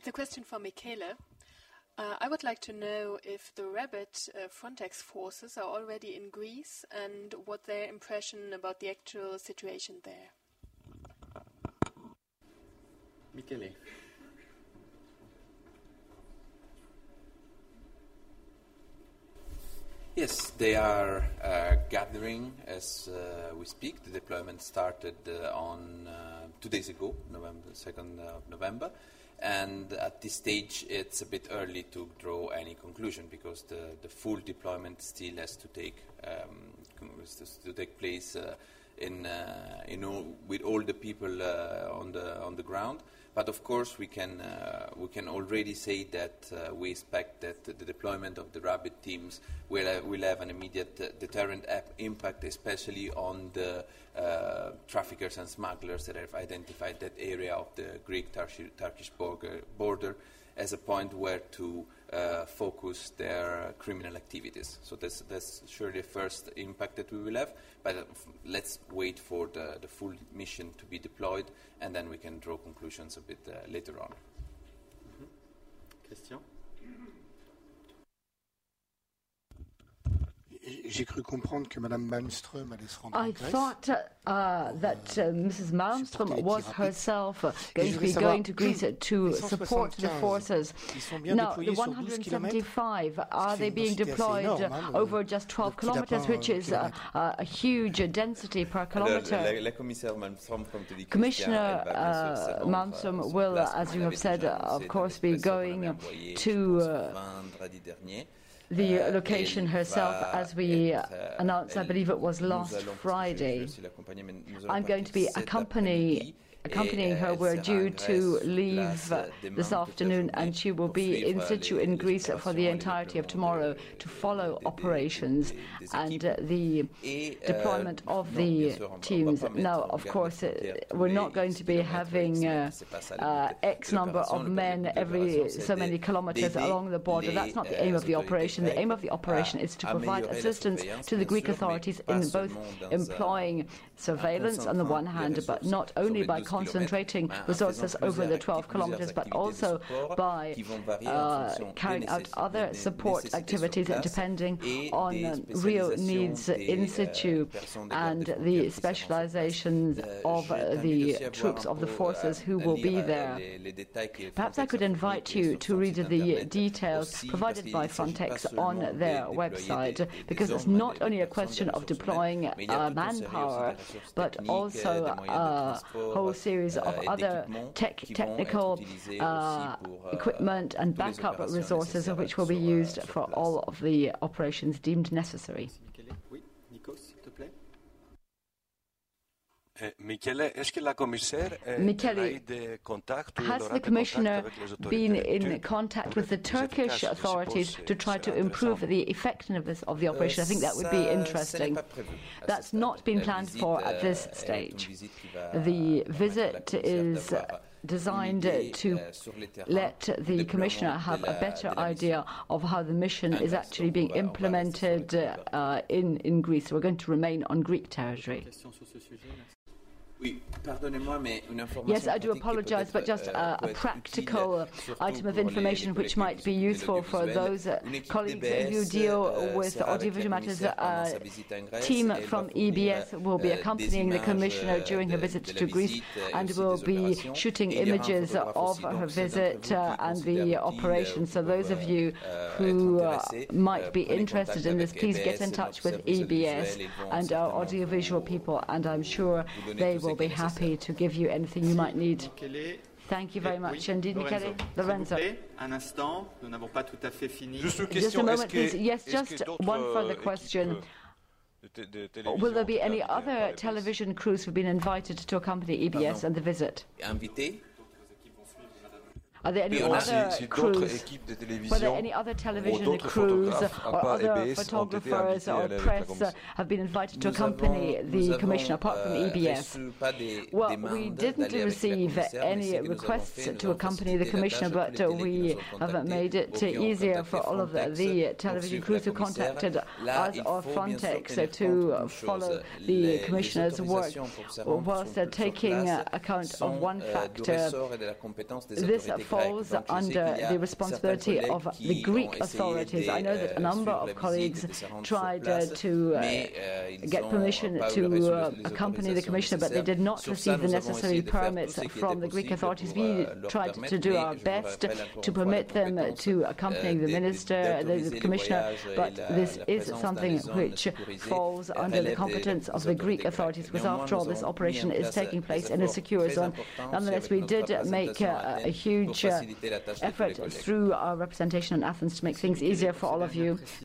It's a question for Michele. I would like to know if the Rabbit Frontex forces are already in Greece and what their impression about the actual situation there. Michele. Yes, they are gathering as we speak. The deployment started on 2 days ago, November 2nd of November. And at this stage, it's a bit early to draw any conclusion because the full deployment still has to take place with all the people on the ground. But of course, we can already say that we expect that the deployment of the Rabbit teams will have an immediate deterrent impact, especially on the traffickers and smugglers that have identified that area of the Greek-Turkish border as a point where to focus their criminal activities. So that's surely the first impact that we will have, but let's wait for the full mission to be deployed, and then we can draw conclusions a bit later on. Question? J'ai cru comprendre que Madame Malmström allait se rendre en I Grèce. thought that Mrs. Malmström was herself going to Greece to support the forces. Now, the 175, are they being deployed over just 12 kilometers, which is a huge density per kilometer? Commissioner Malmström will, as you have said, of course, be going to the location herself, as we announced, I believe it was last Friday. I'm going to be accompanying her. We're due to leave this afternoon, and she will be in situ in Greece for the entirety of tomorrow to follow operations and the deployment of the teams. Now, of course, we're not going to be having X number of men every so many kilometers along the border. That's not the aim of the operation. The aim of the operation is to provide assistance to the Greek authorities in both employing surveillance on the one hand, but not only by concentrating resources over the 12 kilometers, but also by carrying out other support activities depending on real needs in situ and the specializations of the troops of the forces who will be there. Perhaps I could invite you to read the details provided by Frontex on their website, because it's not only a question of deploying manpower, but also a whole series of other technical equipment and backup resources which will be used for all of the operations deemed necessary. Michele, has the Commissioner been in contact with the Turkish authorities to try to improve the effectiveness of the operation? I think that would be interesting. That's not been planned for at this stage. The visit is designed to let the Commissioner have a better idea of how the mission is actually being implemented in Greece. We're going to remain on Greek territory. Yes, I do apologize, but just a practical item of information which might be useful for those colleagues who deal with audiovisual matters. A team from EBS will be accompanying the Commissioner during her visit to Greece and will be shooting images of her visit and the operation. So those of you who might be interested in this, please get in touch with EBS and our audiovisual people, and I'm sure they will be happy to give you anything you might need. Thank you very much indeed, Michele. Lorenzo. Just a moment, please. Yes, just one further question. Will there be any other television crews who've been invited to accompany EBS and the visit? Are there any other crews? Were there any other television crews or other photographers or press have been invited to accompany the Commissioner apart from EBS? Well, we didn't receive any requests to accompany the Commissioner, but we have made it easier for all of the television crews who contacted us or Frontex to follow the Commissioner's work, whilst taking account of one factor. This falls under the responsibility of the Greek authorities. I know that a number of colleagues tried to get permission to accompany the Commissioner, but they did not receive the necessary permits from the Greek authorities. We tried to do our best to permit them to accompany the Minister, the Commissioner, but this is something which falls under the competence of the Greek authorities, because after all, this operation is taking place in a secure zone. Nonetheless, we did make a huge effort through our representation in Athens to make things easier for all of you.